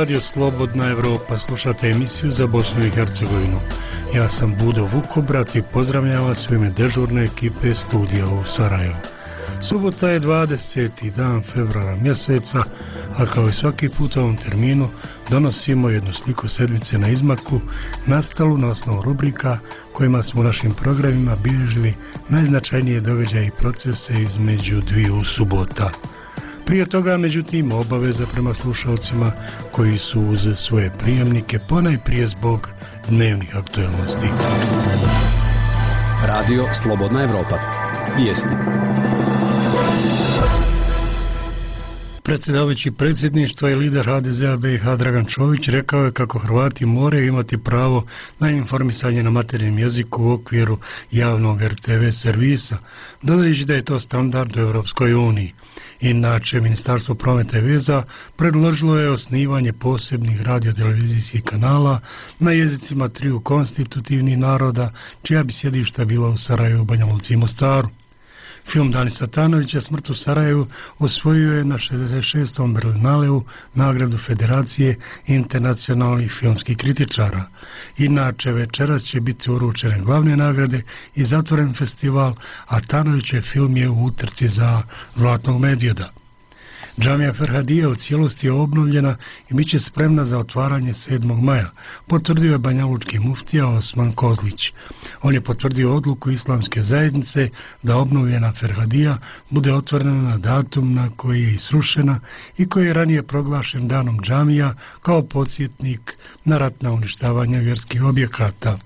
Radio Slobodna Evropa, slušate emisiju za Bosnu i Hercegovinu. Ja sam Budo Vukobrat i pozdravljam vas u ime dežurne ekipe studija u Sarajevu. Subota je 20. dan februara mjeseca, a kao i svaki put u ovom terminu donosimo jednu sliku sedmice na izmaku, nastalu na osnovu rubrika kojima smo u našim programima bilježili najznačajnije događaje i procese između dviju subota. Prije toga, međutim, obaveza prema slušalcima koji su uz svoje prijemnike ponajprije zbog dnevnih aktualnosti. Radio Slobodna Evropa. Vijesti. Predsjedavajući predsjedništva i lider HDZ-a BiH Dragan Čović rekao je kako Hrvati moraju imati pravo na informisanje na materinjem jeziku u okviru javnog RTV servisa, dodajući da je to standard u Europskoj uniji. Inače, Ministarstvo prometa i veza predložilo je osnivanje posebnih radiotelevizijskih kanala na jezicima triju konstitutivnih naroda, čija bi sjedišta bila u Sarajevu, Banja Luci i Mostaru. Film Dani Satanovića Smrt u Sarajevu osvojio je na 66. Berlinaleu nagradu Federacije internacionalnih filmskih kritičara. Inače, večeras će biti uručene glavne nagrade i zatvoren festival, a Tanovićev film je u utrci za Zlatnog medvjeda. Džamija Ferhadija u cijelosti je obnovljena i bit će spremna za otvaranje 7. maja, potvrdio je banjalučki muftija Osman Kozlić. On je potvrdio odluku islamske zajednice da obnovljena Ferhadija bude otvorena na datum na koji je srušena i koji je ranije proglašen danom džamija kao podsjetnik na ratna uništavanja vjerskih objekata.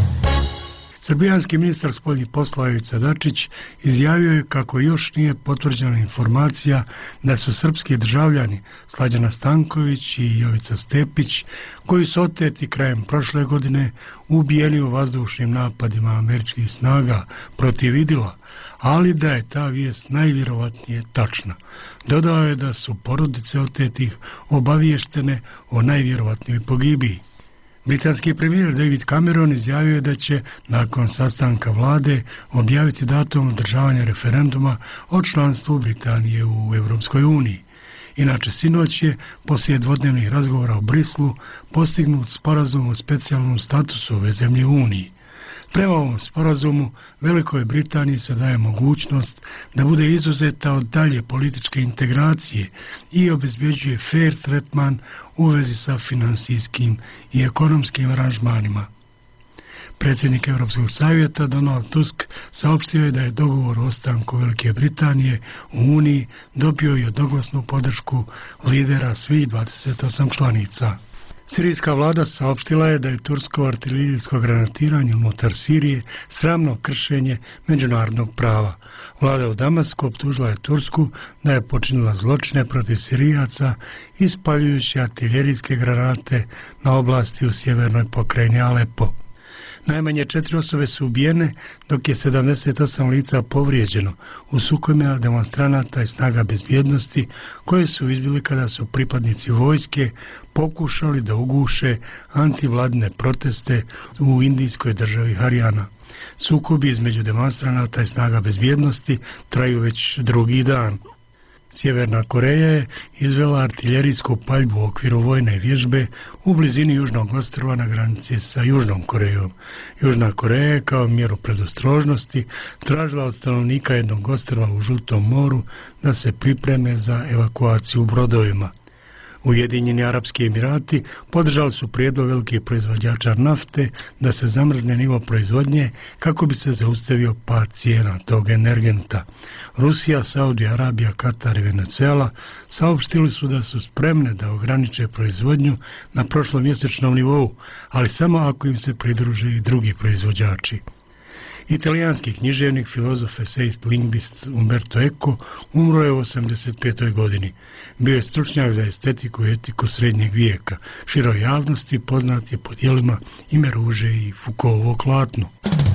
Srbijanski ministar spoljnih poslova Ivica Dačić izjavio je kako još nije potvrđena informacija da su srpski državljani Slađana Stanković i Jovica Stepić, koji su oteti krajem prošle godine, ubijeni u vazdušnim napadima američkih snaga protiv Idila, ali da je ta vijest najvjerovatnije tačna. Dodao je da su porodice otetih obaviještene o najvjerovatnijoj pogibiji. Britanski premijer David Cameron izjavio je da će nakon sastanka vlade objaviti datum održavanja referenduma o članstvu Britanije u Europskoj uniji. Inače, sinoć je, poslije dvodnevnih razgovora u Brislu, postignut sporazum o specijalnom statusu ove zemlje u Uniji. Prema ovom sporazumu, Velikoj Britaniji se daje mogućnost da bude izuzeta od dalje političke integracije i obezbjeđuje fair tretman u vezi sa finansijskim i ekonomskim aranžmanima. Predsjednik Europskog savjeta Donald Tusk saopštio je da je dogovor o ostanku Velike Britanije u Uniji dobio jednoglasnu podršku lidera svih 28 članica. Sirijska vlada saopštila je da je tursko artiljerijsko granatiranje unutar Sirije sramno kršenje međunarodnog prava. Vlada u Damasku optužila je Tursku da je počinila zločine protiv Sirijaca ispaljujući artiljerijske granate na oblasti u sjevernoj pokrajini Alepo. Najmanje 4 osobe su ubijene, dok je 78 lica povrijeđeno u sukobima demonstranata i snaga bezbjednosti koje su izbili kada su pripadnici vojske pokušali da uguše antivladine proteste u indijskoj državi Harijana. Sukobi između demonstranata i snaga bezbjednosti traju već drugi dan. Sjeverna Koreja je izvela artiljerijsku paljbu u okviru vojne vježbe u blizini Južnog ostrva na granici sa Južnom Korejom. Južna Koreja je kao mjeru predostrožnosti tražila od stanovnika jednog ostrva u Žutom moru da se pripreme za evakuaciju brodovima. Ujedinjeni Arapski Emirati podržali su prijedlog velikih proizvođača nafte da se zamrzne nivo proizvodnje kako bi se zaustavio pad cijena tog energenta. Rusija, Saudija Arabija, Katar i Venezuela saopštili su da su spremne da ograniče proizvodnju na prošlomjesečnom nivou, ali samo ako im se pridruže i drugi proizvođači. Italijanski književnik, filozof, esejist, lingvist Umberto Eco umro je u 85. godini. Bio je stručnjak za estetiku i etiku srednjeg vijeka. Široj javnosti poznat je po djelima Ime ruže i Foucaultovo Klatno.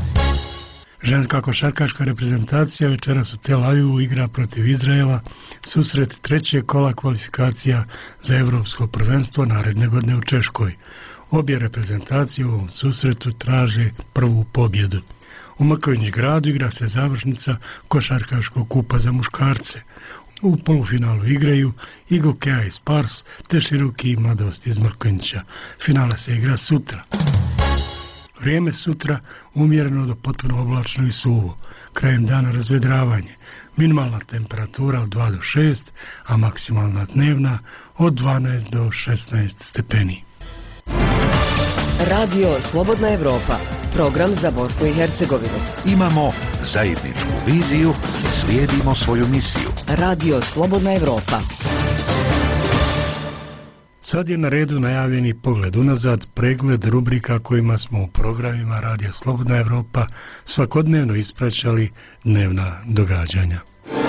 Ženska košarkaška reprezentacija večeras u Tel Avivu igra protiv Izraela susret trećeg kola kvalifikacija za Europsko prvenstvo naredne godine u Češkoj. Obje reprezentacije u ovom susretu traže prvu pobjedu. U Mrkonjić gradu igra se završnica košarkaškog kupa za muškarce. U polufinalu igraju Igokea iz Pars te Široki i Mladost iz Mrkonjića. Finale se igra sutra. Vrijeme sutra umjereno do potpuno oblačno i suvo. Krajem dana razvedravanje. Minimalna temperatura od 2 do 6, a maksimalna dnevna od 12 do 16 stepeni. Radio Slobodna Evropa, program za Bosnu i Hercegovinu. Imamo zajedničku viziju, slijedimo svoju misiju. Radio Slobodna Evropa. Sad je na redu najavljeni pogled unazad, pregled rubrika kojima smo u programima Radio Slobodna Evropa svakodnevno ispraćali dnevna događanja.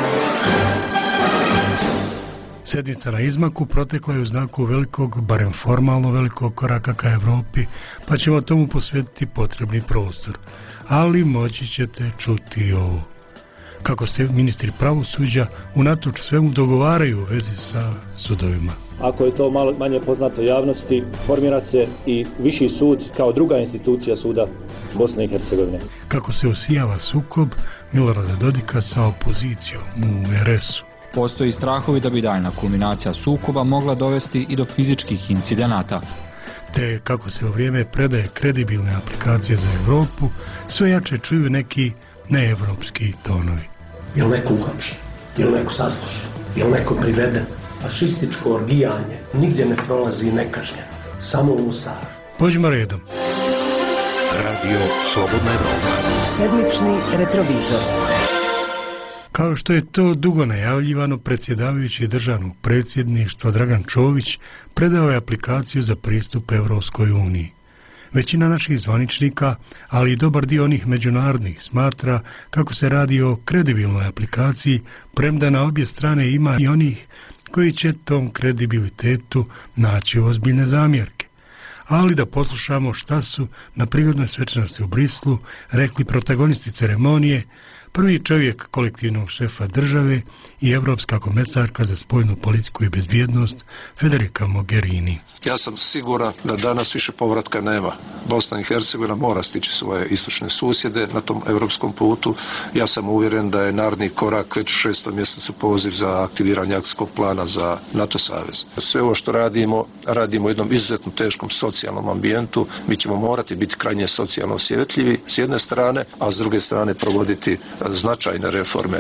Sedmica na izmaku protekla je u znaku velikog, barem formalno velikog koraka ka Evropi, pa ćemo tomu posvetiti potrebni prostor. Ali moći ćete čuti ovo. Kako se ministri pravosuđa unatoč svemu dogovaraju u vezi sa sudovima. Ako je to malo manje poznato javnosti, formira se i Viši sud kao druga institucija suda Bosne i Hercegovine. Kako se usijava sukob Milorada Dodika sa opozicijom u RS-u. Postoji strahovi da bi daljna kulminacija sukoba mogla dovesti i do fizičkih incidenata. Te kako se u vrijeme predaje kredibilne aplikacije za Europu, sve jače čuju neki neevropski tonovi. Je li neko uhapšen? Je li neko saslušan? Je li neko priveden? Fašističko orgijanje nigdje ne prolazi nekažnjeno, samo u Mostaru. Pođimo redom. Radio Slobodna Evropa. Sedmični retrovizor. Kao što je to dugo najavljivano, predsjedavajući državnog predsjedništva Dragan Čović predao je aplikaciju za pristup Europskoj uniji. Većina naših zvaničnika, ali i dobar dio onih međunarodnih, smatra kako se radi o kredibilnoj aplikaciji, premda na obje strane ima i onih koji će tom kredibilitetu naći ozbiljne zamjerke. Ali da poslušamo šta su na prigodnoj svečanosti u Brislu rekli protagonisti ceremonije, prvi čovjek kolektivnog šefa države i evropska komesarka za spoljnu politiku i bezbjednost Federica Mogherini. Ja sam siguran da danas više povratka nema. Bosna i Hercegovina mora stići svoje istočne susjede na tom europskom putu. Ja sam uvjeren da je naredni korak već u 6. mjesecu poziv za aktiviranje akcijskog plana za NATO savez. Sve ovo što radimo u jednom izuzetno teškom socijalnom ambijentu. Mi ćemo morati biti krajnje socijalno osjetljivi s jedne strane, a s druge strane provoditi značajne reforme.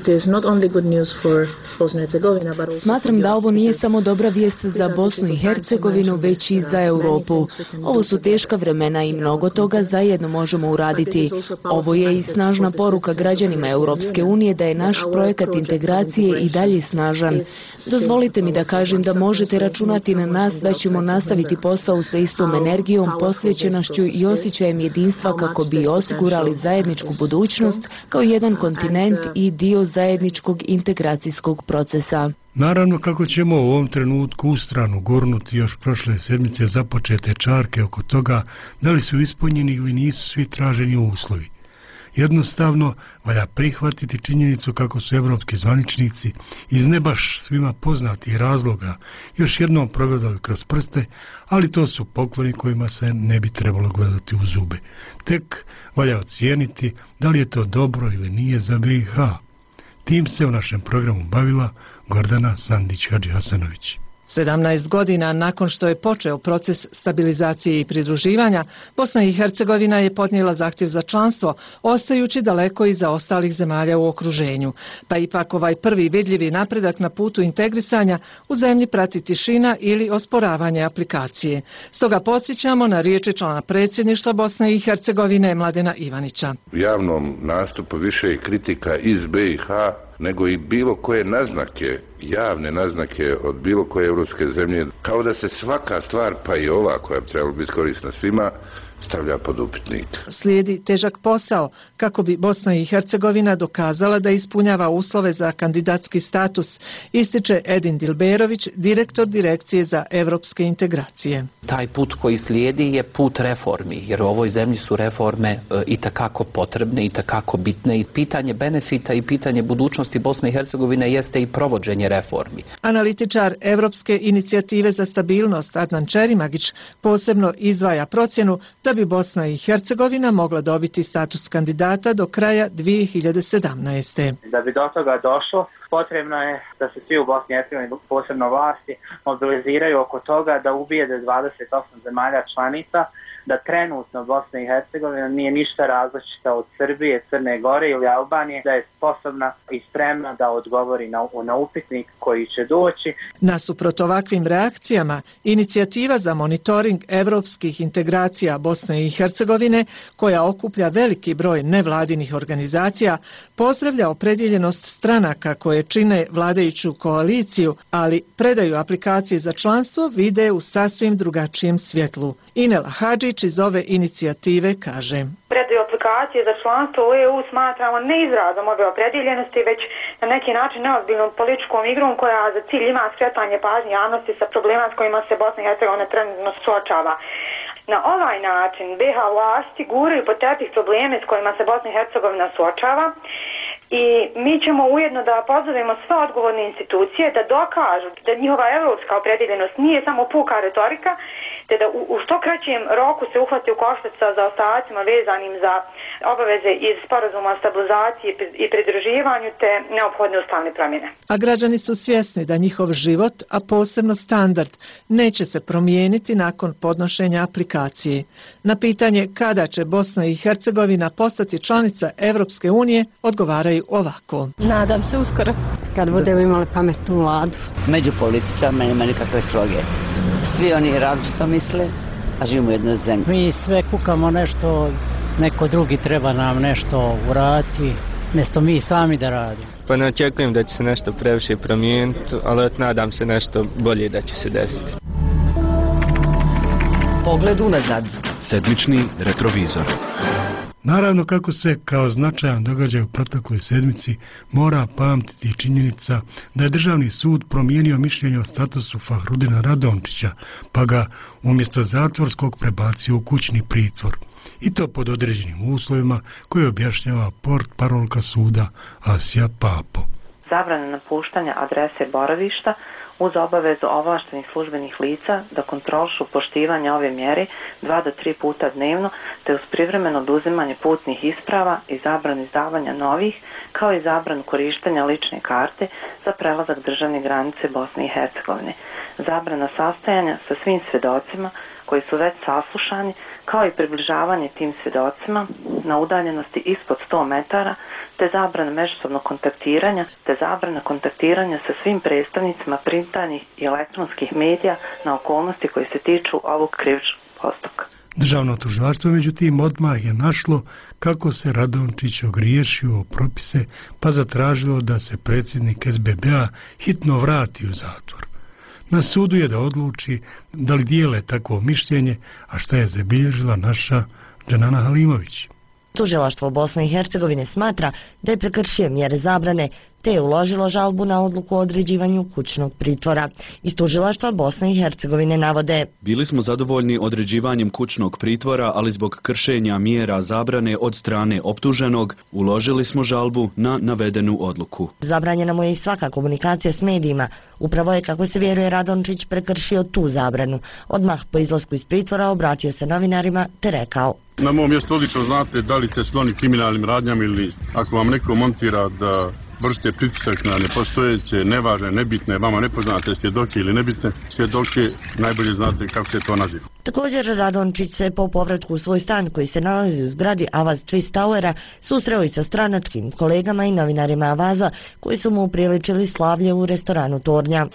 Smatram da ovo nije samo dobra vijest za Bosnu i Hercegovinu, već i za Europu. Ovo su teška vremena i mnogo toga zajedno možemo uraditi. Ovo je i snažna poruka građanima Europske unije da je naš projekat integracije i dalje snažan. Dozvolite mi da kažem da možete računati na nas da ćemo nastaviti posao sa istom energijom, posvećenošću i osjećajem jedinstva kako bi osigurali zajedničku budućnost kao jedan kontinent i dio zajedničkog integracijskog procesa. Naravno kako ćemo u ovom trenutku u stranu gurnuti još prošle sedmice započete čarke oko toga da li su ispunjeni ili nisu svi traženi uslovi. Jednostavno, valja prihvatiti činjenicu kako su evropski zvaničnici iz ne baš svima poznatih razloga još jednom progledali kroz prste, ali to su pokloni kojima se ne bi trebalo gledati u zube. Tek valja ocijeniti da li je to dobro ili nije za BiH. Tim se u našem programu bavila Gordana Sandić-Hadžihasanović. 17 godina nakon što je počeo proces stabilizacije i pridruživanja, Bosna i Hercegovina je podnijela zahtjev za članstvo, ostajući daleko iza ostalih zemalja u okruženju. Pa ipak ovaj prvi vidljivi napredak na putu integrisanja u zemlji prati tišina ili osporavanje aplikacije. Stoga podsjećamo na riječi člana predsjedništva Bosne i Hercegovine Mladena Ivanića. U javnom nastupu više je kritika iz BiH nego i bilo koje naznake, javne naznake od bilo koje europske zemlje, kao da se svaka stvar, pa i ova koja bi trebala biti korisna svima, stavlja pod upitnik. Slijedi težak posao kako bi Bosna i Hercegovina dokazala da ispunjava uslove za kandidatski status, ističe Edin Dilberović, direktor Direkcije za evropske integracije. Taj put koji slijedi je put reformi, jer u ovoj zemlji su reforme itekako potrebne, itekako bitne i pitanje benefita i pitanje budućnosti Bosne i Hercegovine jeste i provođenje reformi. Analitičar Evropske inicijative za stabilnost Adnan Čerimagić posebno izdvaja procjenu da bi Bosna i Hercegovina mogla dobiti status kandidata do kraja 2017. Da bi do toga došlo, Potrebno je da se svi u Bosni i Hercegovini, posebno vlasti, mobiliziraju oko toga da ubijede 28 zemalja članica da trenutno Bosna i Hercegovina nije ništa različita od Srbije, Crne Gore ili Albanije, da je sposobna i spremna da odgovori na upitnik koji će doći. Nasuprot ovakvim reakcijama, inicijativa za monitoring evropskih integracija Bosne i Hercegovine, koja okuplja veliki broj nevladinih organizacija, pozdravlja opredjeljenost stranaka koje čine vladajuću koaliciju, ali predaju aplikacije za članstvo vide u sasvim drugačijem svjetlu. Inela Hadžić iz ove inicijative kaže: Predaju aplikacije za članstvo u EU smatramo ne izrazom ove opredjeljenosti, već na neki način neozbiljnom političkom igrom koja za cilj ima skretanje pažnje javnosti sa problema s kojima se Bosna i Hercegovina trenutno suočava. Na ovaj način BiH vlasti guraju pod tepih probleme s kojima se Bosna i Hercegovina suočava i mi ćemo ujedno da pozovemo sve odgovorne institucije da dokažu da njihova evropska opredjeljenost nije samo puka retorika, te da u što kraćem roku se uhvati u koštac sa zaostacima vezanim za obaveze iz sporazuma o stabilizaciji i pridruživanju te neophodne ustavne promjene. A građani su svjesni da njihov život, a posebno standard, neće se promijeniti nakon podnošenja aplikacije. Na pitanje kada će Bosna i Hercegovina postati članica Evropske unije odgovaraju ovako: Nadam se uskoro. Kad budemo imali pametnu vladu. Među političarima nema nikakve sloge. Svi oni različito misle, a živimo u jednoj zemlji. Mi sve kukamo nešto, neko drugi treba nam nešto uraditi, mjesto mi sami da radimo. Pa ne očekujem da će se nešto previše promijeniti, ali nadam se nešto bolje da će se desiti. Pogled unazad. Sedmični retrovizor. Naravno, kako se kao značajan događaj u protekloj sedmici mora pamtiti činjenica da je Državni sud promijenio mišljenje o statusu Fahrudina Radončića, pa ga umjesto zatvorskog prebacio u kućni pritvor. I to pod određenim uslovima koje objašnjava portparolka suda Asija Papo. Zabrana napuštanja adrese boravišta uz obavezu ovlaštenih službenih lica da kontrolišu poštivanje ove mjere 2 do 3 puta dnevno, te uz privremeno oduzimanje putnih isprava i zabranu izdavanja novih, kao i zabranu korištenja lične karte za prelazak državne granice Bosne i Hercegovine. Zabrana sastajanja sa svim svjedocima koji su već saslušani, kao i približavanje tim svjedocima na udaljenosti ispod 100 metara, te zabrana međusobnog kontaktiranja, te zabrana kontaktiranja sa svim predstavnicima printanih i elektronskih medija na okolnosti koji se tiču ovog krivičnog postupka. Državno tužilaštvo međutim odmah je našlo kako se Radončić ogriješio o propise, pa zatražilo da se predsjednik SBB-a hitno vrati u zatvor. Na sudu je da odluči da li dijele takvo mišljenje, a šta je zabilježila naša Dženana Halimović. Tužilaštvo Bosne i Hercegovine smatra da je prekršio mjere zabrane, te je uložilo žalbu na odluku o određivanju kućnog pritvora. Iz tužilaštva Bosne i Hercegovine navode: Bili smo zadovoljni određivanjem kućnog pritvora, ali zbog kršenja mjera zabrane od strane optuženog uložili smo žalbu na navedenu odluku. Zabranjena mu je i svaka komunikacija s medijima. Upravo je, kako se vjeruje, Radončić prekršio tu zabranu. Odmah po izlasku iz pritvora obratio se novinarima te rekao: Na mom mjestu odlično znate da li ste skloni kriminalnim radnjama ili niste. Ako vam neko montira da vršite pritisak na nepostojeće, nevažne, nebitne, vama nepoznate svjedoke ili nebitne svjedoke, najbolje znate kako se to naziva. Također, Radončić se po povratku u svoj stan koji se nalazi u zgradi Avaz Twist Towera susreo i sa stranačkim kolegama i novinarima Avaza koji su mu upriličili slavlje u restoranu Tornja.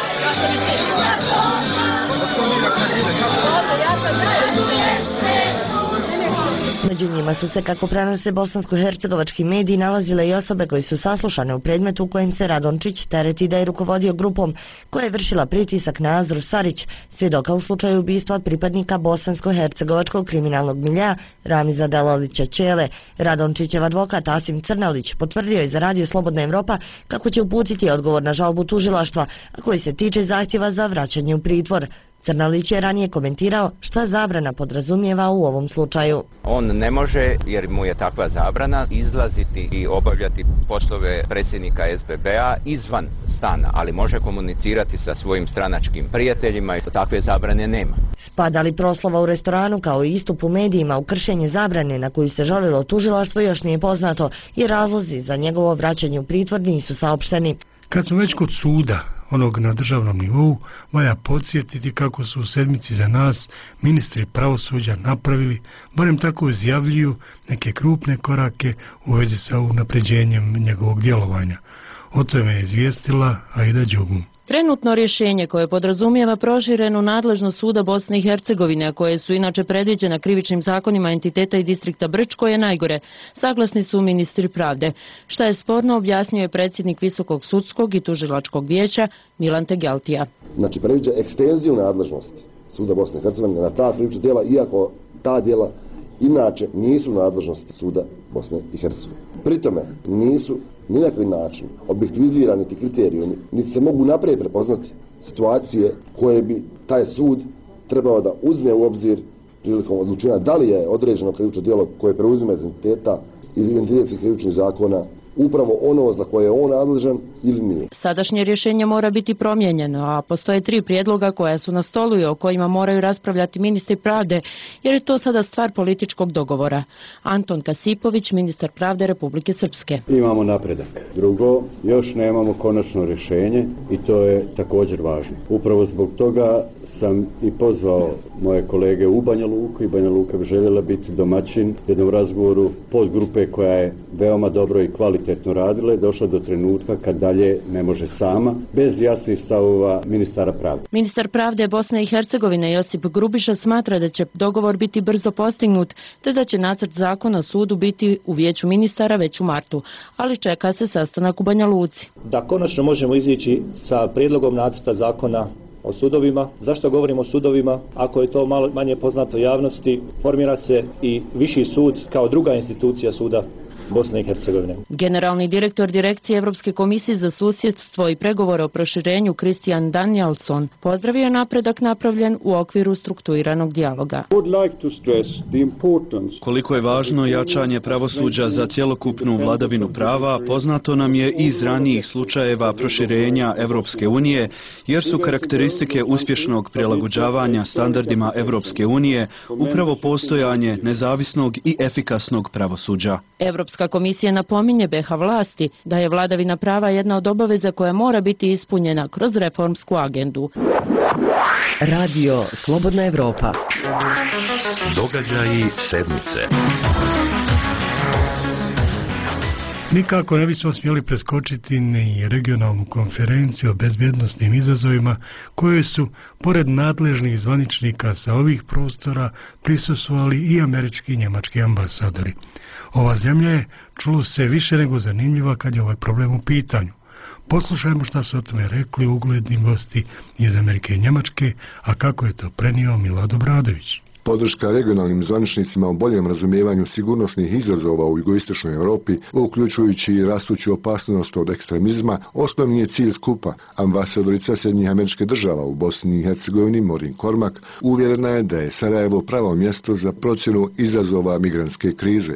Među njima su se, kako prenose bosansko-hercegovački mediji, nalazile i osobe koje su saslušane u predmetu u kojem se Radončić tereti da je rukovodio grupom koja je vršila pritisak na Azru Sarić, svjedoka u slučaju ubistva pripadnika bosansko-hercegovačkog kriminalnog miljea Ramiza Delalića Čele. Radončićev advokat Asim Crnalić potvrdio je za Radio Slobodna Evropa kako će uputiti odgovor na žalbu tužilaštva, a koji se tiče zahtjeva za vraćanje u pritvor. Crnalić je ranije komentirao šta zabrana podrazumijeva u ovom slučaju. On ne može, jer mu je takva zabrana, izlaziti i obavljati poslove predsjednika SBB-a izvan stana, ali može komunicirati sa svojim stranačkim prijateljima i takve zabrane nema. Spada li proslava u restoranu kao i istup u medijima u kršenje zabrane na koju se žalilo tužilaštvo još nije poznato i razlozi za njegovo vraćanje u pritvor nisu saopšteni. Kad smo već kod suda, onog na državnom nivou, valja podsjetiti kako su u sedmici za nas ministri pravosuđa napravili, barem tako izjavljuju, neke krupne korake u vezi sa unapređenjem njegovog djelovanja. O tome je izvijestila Aida Đugum. Trenutno rješenje koje podrazumijeva proširenu nadležnost suda Bosne i Hercegovine, a koje su inače predviđena krivičnim zakonima entiteta i distrikta Brčko, je najgore. Saglasni su ministri pravde. Šta je sporno, objasnio je predsjednik Visokog sudskog i tužilačkog vijeća Milan Tegeltija. Znači, predviđa ekstenziju nadležnosti suda Bosne i Hercegovine na ta krivična djela, iako ta djela inače nisu nadležnosti suda Bosne i Hercegovine. Pri tome nisu ni na koji način objektivizirani ti kriterijumi, niti se mogu naprijed prepoznati situacije koje bi taj sud trebao da uzme u obzir prilikom odlučivanja da li je određeno krivično djelo koje preuzima iz identitetskih krivičnih zakona upravo ono za koje je on nadležan ili nije. Sadašnje rješenje mora biti promijenjeno, a postoje 3 prijedloga koja su na stolu i o kojima moraju raspravljati ministri pravde, jer je to sada stvar političkog dogovora. Anton Kasipović, ministar pravde Republike Srpske. Imamo napredak. Drugo, još nemamo konačno rješenje i to je također važno. Upravo zbog toga sam i pozvao moje kolege u Banja Luku i Banja Luka bi željela biti domaćin jednom razgovoru podgrupe koja je veoma dobro i kvalitetno radila i došla do trenutka kad dalje ne može sama, bez jasnih stavova ministara pravde. Ministar pravde Bosne i Hercegovine Josip Grubiša smatra da će dogovor biti brzo postignut, te da će nacrt zakona o sudu biti u vijeću ministara već u martu, ali čeka se sastanak u Banja Luci. Da konačno možemo izići sa prijedlogom nacrta zakona o sudovima. Zašto govorimo o sudovima? Ako je to malo manje poznato javnosti, formira se i viši sud kao druga institucija suda Bosne i Hercegovine. Generalni direktor Direkcije Europske komisije za susjedstvo i pregovore o proširenju Christian Danielson pozdravio je napredak napravljen u okviru strukturiranog dijaloga. Koliko je važno jačanje pravosuđa za cjelokupnu vladavinu prava, poznato nam je iz ranijih slučajeva proširenja Europske unije, jer su karakteristike uspješnog prilagođavanja standardima Europske unije upravo postojanje nezavisnog i efikasnog pravosuđa. Europska komisija napominje BiH vlasti da je vladavina prava jedna od obaveza koja mora biti ispunjena kroz reformsku agendu. Radio Slobodna Evropa. Događaji sedmice. Nikako ne bismo smjeli preskočiti ni regionalnu konferenciju o bezbjednosnim izazovima koje su, pored nadležnih zvaničnika sa ovih prostora, prisustvovali i američki i njemački ambasadori. Ova zemlja je, čulo se, više nego zanimljiva kad je ovaj problem u pitanju. Poslušajmo šta su o tome rekli ugledni gosti iz Amerike i Njemačke, a kako je to prenio Milad Obradović. Podrška regionalnim zvaničnicima o boljem razumijevanju sigurnosnih izazova u jugoistočnoj Europi, uključujući i rastuću opasnost od ekstremizma, osnovni je cilj skupa. Ambasadorica Sjedinjenih Američkih Država u Bosni i Hercegovini, Maureen Cormack, uvjerena je da je Sarajevo pravo mjesto za procjenu izazova migrantske krize.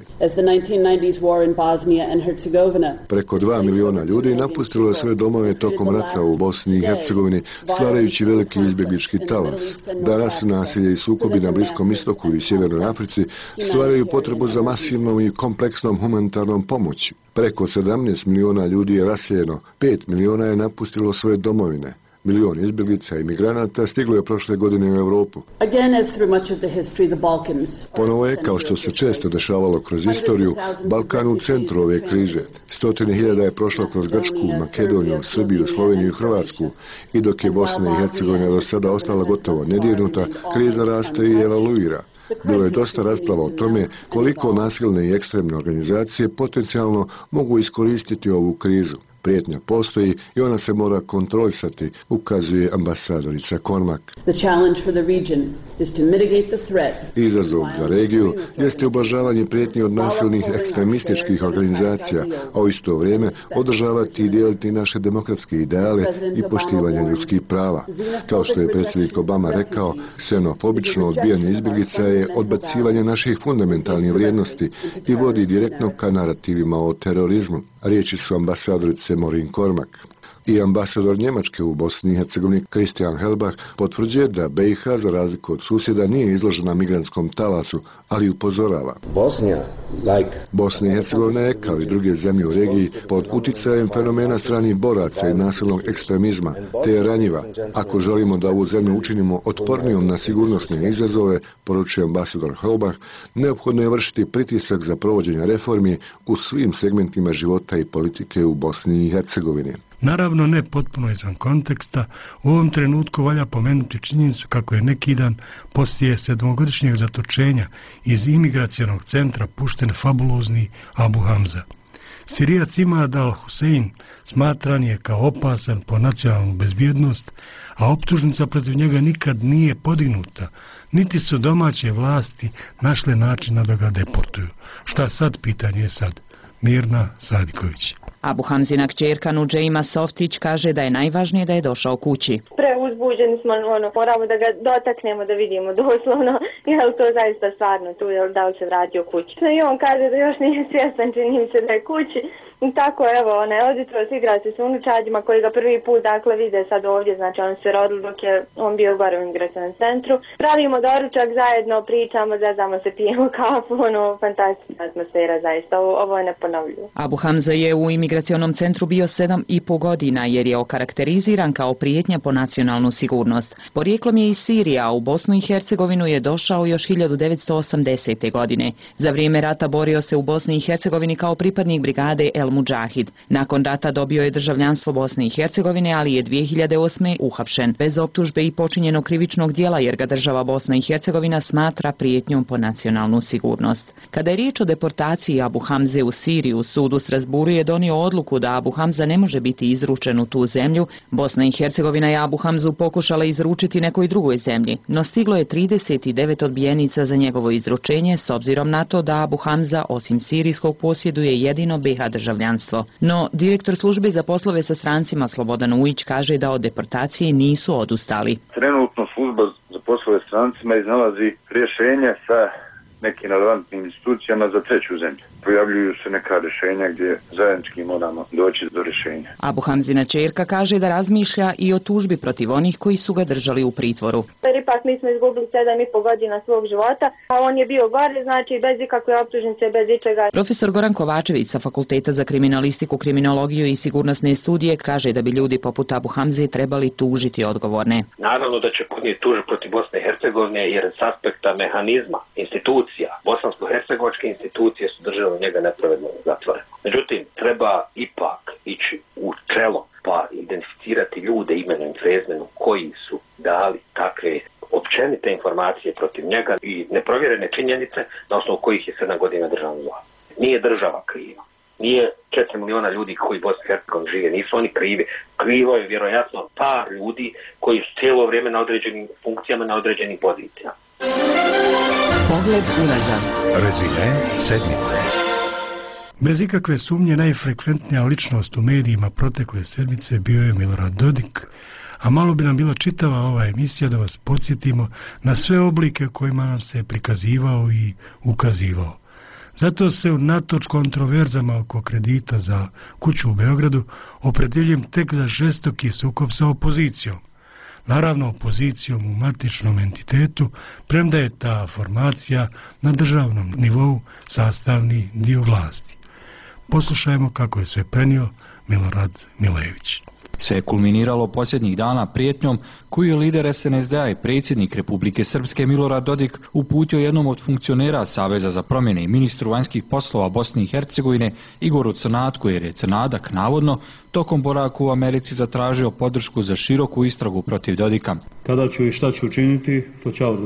Preko 2 miliona ljudi napustilo je svoje domove tokom rata u Bosni i Hercegovini, stvarajući veliki izbjeglički talas. Danas nasilje i sukobi na Bliskom Istoku i Sjevernoj Africi stvaraju potrebu za masivnom i kompleksnom humanitarnom pomoći. Preko 17 miliona ljudi je raseljeno, 5 miliona je napustilo svoje domovine. Milion izbjeglica i migranata stiglo je prošle godine u Europu. Ponovo je, kao što se često dešavalo kroz istoriju, Balkan u centru ove krize. 100.000 je prošlo kroz Grčku, Makedoniju, Srbiju, Sloveniju i Hrvatsku. I dok je Bosna i Hercegovina do sada ostala gotovo nedirnuta, kriza raste i evaluira. Bilo je dosta rasprava o tome koliko nasilne i ekstremne organizacije potencijalno mogu iskoristiti ovu krizu. Prijetnja postoji i ona se mora kontrolisati, ukazuje ambasadorica Cormack. Izazov za regiju jeste ublažavanje prijetnji od nasilnih ekstremističkih organizacija, a u isto vrijeme održavati i dijeliti naše demokratske ideale i poštivanje ljudskih prava. Kao što je predsjednik Obama rekao, ksenofobično odbijanje izbjeglica je odbacivanje naših fundamentalnih vrijednosti i vodi direktno ka narativima o terorizmu. Riječi su ambasadorice Maureen Cormack. I ambasador Njemačke u Bosni i Hercegovini Christian Helbach potvrđuje da BiH za razliku od susjeda nije izložena migrantskom talasu, ali upozorava. Bosna i Hercegovina je, kao i druge zemlje u regiji, pod uticajem fenomena stranih boraca i nasilnog ekstremizma, te je ranjiva. Ako želimo da ovu zemlju učinimo otpornijom na sigurnosne izazove, poručuje ambasador Helbach, neophodno je vršiti pritisak za provođenje reformi u svim segmentima života i politike u Bosni i Hercegovini. Naravno, ne potpuno izvan konteksta, u ovom trenutku valja pomenuti činjenicu kako je neki dan poslije 7-godišnjeg zatočenja iz imigracionog centra pušten fabulozni Abu Hamza. Sirijac Imad al-Husein smatran je kao opasan po nacionalnu bezbjednost, a optužnica protiv njega nikad nije podignuta, niti su domaće vlasti našle načina da ga deportuju. Šta sad, pitanje je sad. Mirna Sadiković. Abu Hamzina kćerka Nudžeima Softić kaže da je najvažnije da je došao kući. Preuzbuđeni smo, moramo da ga dotaknemo, da vidimo doslovno, je li to zaista stvarno tu, da li se vratio kući. I on kaže da još nije svjestan, čini se da je kući. I tako, evo, od jutros igra se s unučađima koji ga prvi put, dakle, vide sad ovdje, znači on se rodili dok je on bio gore u imigracionom centru. Pravimo doručak zajedno, pričamo, zezamo se, pijemo kafu, fantastična atmosfera, zaista, ovo je neponovljivo. Abu Hamza je u imigracionom centru bio 7,5 godina jer je okarakteriziran kao prijetnja po nacionalnu sigurnost. Porijeklom je iz Sirije, a u Bosnu i Hercegovinu je došao još 1980. godine. Za vrijeme rata borio se u Bosni i Hercegovini kao pripadnik brigade El Mudžahid. Nakon rata dobio je državljanstvo Bosne i Hercegovine, ali je 2008. uhapšen bez optužbe i počinjenog krivičnog djela jer ga država Bosna i Hercegovina smatra prijetnjom po nacionalnu sigurnost. Kada je riječ o deportaciji Abu Hamze u Siriju, sud u Strasburu je donio odluku da Abu Hamza ne može biti izručen u tu zemlju. Bosna i Hercegovina je Abu Hamzu pokušala izručiti nekoj drugoj zemlji, no stiglo je 39 odbijenica za njegovo izručenje s obzirom na to da Abu Hamza osim sirijskog posjeduje jedino BiH državljanstvo. No, direktor službe za poslove sa strancima Slobodan Ujić kaže da od deportacije nisu odustali. Trenutno služba za poslove s strancima iznalazi rješenje sa nekim relevantnim institucijama za treću zemlju. Pojavljuju se neka rješenja gdje zajednički moramo doći do rješenja. Abu Hamzina ćerka kaže da razmišlja i o tužbi protiv onih koji su ga držali u pritvoru. Jer ipak mi smo izgubili 7,5 godina svog života, a on je bio gore, znači bez ikakve optužnice, bez ičega. Profesor Goran Kovačević sa Fakulteta za kriminalistiku, kriminologiju i sigurnosne studije kaže da bi ljudi poput Abu Hamze trebali tužiti odgovorne. Naravno da će podnijeti tužbu protiv Bosne i Hercegovine jer s aspekta mehanizma, institucija, bosansko-hercegovačke institucije su držale njega nepravedno zatvoreno. Međutim, treba ipak ići u čelo pa identificirati ljude imenom i prezimenom koji su dali takve općenite informacije protiv njega i neprovjerene činjenice na osnovu kojih je 7 godina državno vlast. Nije država kriva. Nije 4 miliona ljudi koji u Bosni i Hercegovini žive, nisu oni krivi. Krivo je vjerojatno par ljudi koji su cijelo vrijeme na određenim funkcijama, na određenim pozicijama. Pogled unazad. Rezime sedmice. Bez ikakve sumnje najfrekventnija ličnost u medijima protekle sedmice bio je Milorad Dodik, a malo bi nam bila čitava ova emisija da vas podsjetimo na sve oblike kojima nam se prikazivao i ukazivao. Zato se unatoč kontroverzama oko kredita za kuću u Beogradu opredjeljujem tek za žestoki sukob sa opozicijom. Naravno opozicijom u matičnom entitetu, premda je ta formacija na državnom nivou sastavni dio vlasti. Poslušajmo kako je sve prenio Milorad Milević. Sve je kulminiralo posljednjih dana prijetnjom koju je lider SNSD-a i predsjednik Republike Srpske Milorad Dodik uputio jednom od funkcionera Saveza za promjene i ministru vanjskih poslova Bosne i Hercegovine Igoru Crnatku, jer je Crnadak navodno tokom boravka u Americi zatražio podršku za široku istragu protiv Dodika. Kada ću i šta ću učiniti, to ću odlučiti.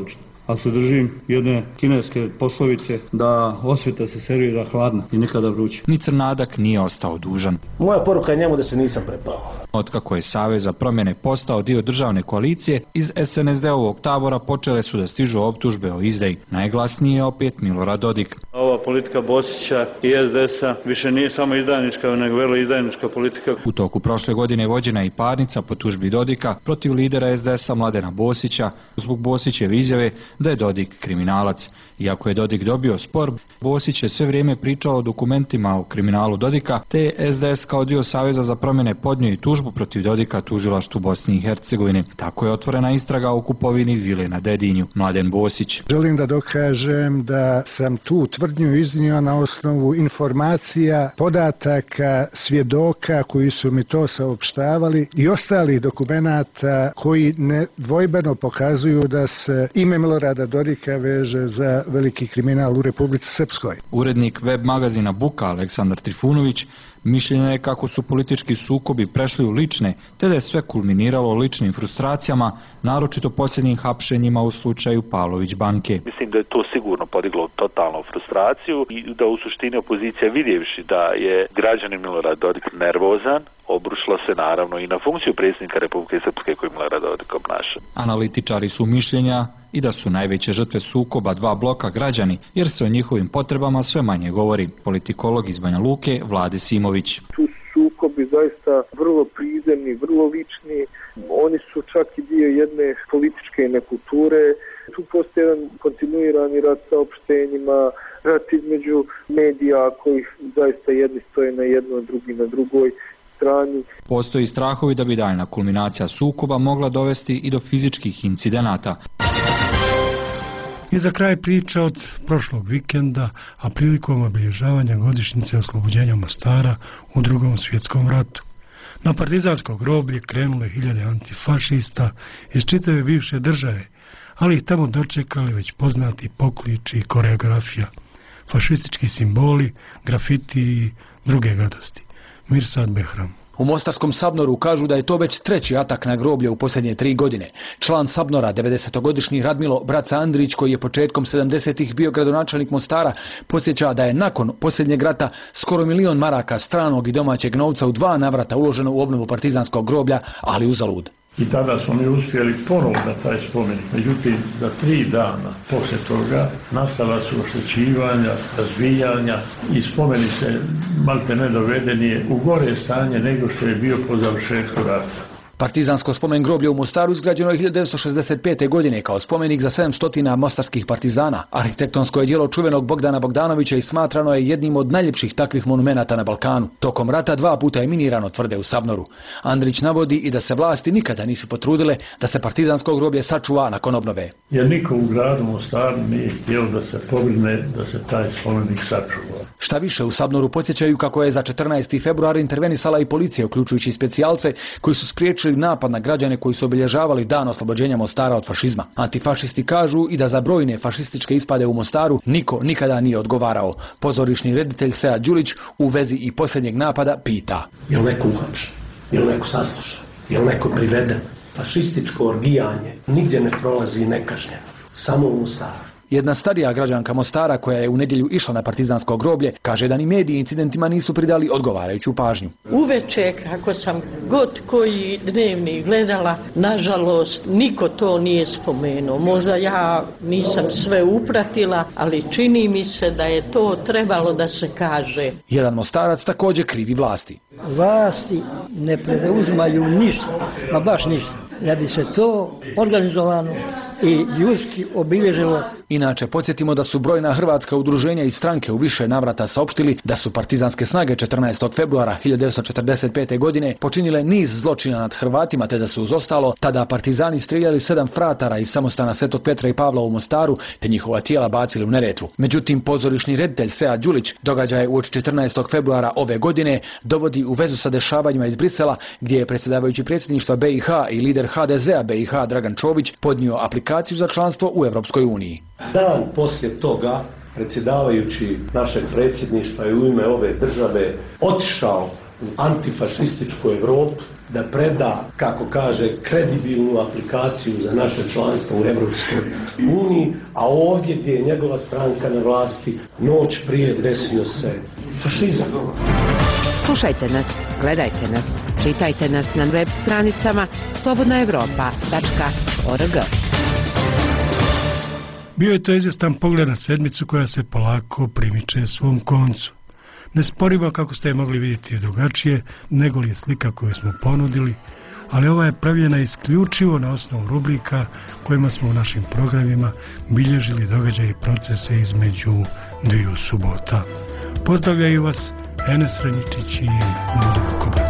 ali se držim jedne kineske poslovice da osveta se servira hladna i nikada vruća. Ni Crnadak nije ostao dužan. Moja poruka je njemu da se nisam prepao. Otkako je Savez za promjene postao dio državne koalicije, iz SNSD-ovog tabora počele su da stižu optužbe o izdaji. Najglasniji je opet Milorad Dodik. Ova politika Bosića i SDS-a više nije samo izdajnička, nego velo izdajnička politika. U toku prošle godine vođena je i parnica po tužbi Dodika protiv lidera SDS-a Mladena Bosića zbog Bosićeve izjave da je Dodik kriminalac. Iako je Dodik dobio spor, Bosić je sve vrijeme pričao o dokumentima o kriminalu Dodika, te je SDS kao dio Saveza za promjene podnio i tužbu protiv Dodika tužilaštvu Bosne i Hercegovine. Tako je otvorena istraga o kupovini vile na Dedinju. Mladen Bosić. Želim da dokažem da sam tu tvrdnju iznio na osnovu informacija, podataka, svjedoka koji su mi to saopštavali i ostalih dokumenata koji nedvojbeno pokazuju da se ime Milorada Dodika veže za veliki kriminal u Republici Srpskoj. Urednik web magazina Buka Aleksandar Trifunović mišljenja je kako su politički sukobi prešli u lične, te da je sve kulminiralo ličnim frustracijama, naročito posljednjim hapšenjima u slučaju Pavlović banke. Mislim da je to sigurno podiglo totalnu frustraciju i da u suštini opozicija vidjevši da je građanin Milorad Dodik nervozan, obrušila se naravno i na funkciju predsjednika Republike Srpske koju Milorad Dodik obnaša. Analitičari su mišljenja i da su najveće žrtve sukoba dva bloka građani, jer se o njihovim potrebama sve manje govori. Politikolog iz Banja Luke Vlade Simović. Tu sukobi zaista vrlo prizemni, vrlo lični, oni su čak i dio jedne političke nekulture. Tu postoji jedan kontinuirani rad sa opštenjima, rad između medija koji zaista jedni stoje na jednoj, drugi na drugoj strani. Postoji strahovi da bi daljna kulminacija sukoba mogla dovesti i do fizičkih incidenata. I za kraj priča od prošlog vikenda, a prilikom obilježavanja godišnjice oslobođenja Mostara u Drugom svjetskom ratu. Na partizansko groblje krenule hiljade antifašista iz čitave bivše države, ali ih tamo dočekali već poznati pokliči i koreografija, fašistički simboli, grafiti i druge gadosti. Mirsad Behram. U Mostarskom Sabnoru kažu da je to već treći atak na groblje u posljednje 3 godine. Član Sabnora, 90-godišnji Radmilo Braca Andrić, koji je početkom 70-ih bio gradonačelnik Mostara, podsjeća da je nakon posljednjeg rata skoro 1 milion maraka stranog i domaćeg novca u 2 navrata uloženo u obnovu partizanskog groblja, ali uzalud. I tada smo mi uspjeli ponovo na taj spomenik. Međutim, za 3 dana poslije toga nastala su oštećivanja, razbijanja i spomenik se malte ne doveden je u gore stanje nego što je bio po završetku rata. Partizansko spomen groblje u Mostaru izgrađeno je 1965. godine kao spomenik za 700 mostarskih partizana. Arhitektonsko je djelo čuvenog Bogdana Bogdanovića i smatrano je jednim od najljepših takvih monumenata na Balkanu. Tokom rata 2 puta je minirano, tvrde u Sabnoru. Andrić navodi i da se vlasti nikada nisu potrudile da se partizansko groblje sačuva nakon obnove. Jer niko u gradu Mostaru nije htio da se pobrine da se taj spomenik sačuva. Šta više, u Sabnoru podsjećaju kako je za 14. februar intervenisala i policija, uključujući specijalce koji su spriječili napad na građane koji su obilježavali dan oslobođenja Mostara od fašizma. Antifašisti kažu i da za brojne fašističke ispade u Mostaru niko nikada nije odgovarao. Pozorišni reditelj Sead Đulić u vezi i posljednjeg napada pita: je li neko uhapšen? Je li neko saslušan? Je li neko priveden? Fašističko orgijanje nigdje ne prolazi nekažnjeno. Samo u Mostaru. Jedna starija građanka Mostara koja je u nedjelju išla na partizansko groblje kaže da ni mediji incidentima nisu pridali odgovarajuću pažnju. Uveče kako sam god koji dnevni gledala, nažalost niko to nije spomenuo. Možda ja nisam sve upratila, ali čini mi se da je to trebalo da se kaže. Jedan Mostarac također krivi vlasti. Vlasti ne preuzimaju ništa, ma baš ništa. Da bi se to organizovano i ljudski obilježilo. Inače, podsjetimo da su brojna hrvatska udruženja i stranke u više navrata saopštili da su partizanske snage 14. februara 1945. godine počinile niz zločina nad Hrvatima, te da su uz ostalo tada partizani strijeljali 7 fratara iz samostana Svetog Petra i Pavla u Mostaru, te njihova tijela bacili u Neretvu. Međutim, pozorišni reditelj Sead Đulić događaje uoči 14. februara ove godine dovodi u vezu sa dešavanjima iz Brisela, gdje je predsjedavajući predsjedništva BiH i lider HDZ-a BiH Dragan Čović podnio aplikaciju za članstvo u Europskoj uniji. Dan poslije toga predsjedavajući našeg predsjedništva i u ime ove države otišao u antifašističku Europu da preda, kako kaže, kredibilnu aplikaciju za naše članstvo u Evropskoj uniji, a ovdje gdje je njegova stranka na vlasti, noć prije desio se fašizam. Slušajte nas, gledajte nas, čitajte nas na web stranicama slobodnaevropa.org. Bio je to izvjestan pogled na sedmicu koja se polako primiče svom koncu. Ne sporimo, kako ste je mogli vidjeti, drugačije nego li je slika koju smo ponudili, ali ova je pravljena isključivo na osnovu rubrika kojima smo u našim programima bilježili događaje i procese između dviju subota. Pozdravljaju vas Enes Ranjičić i Nudko.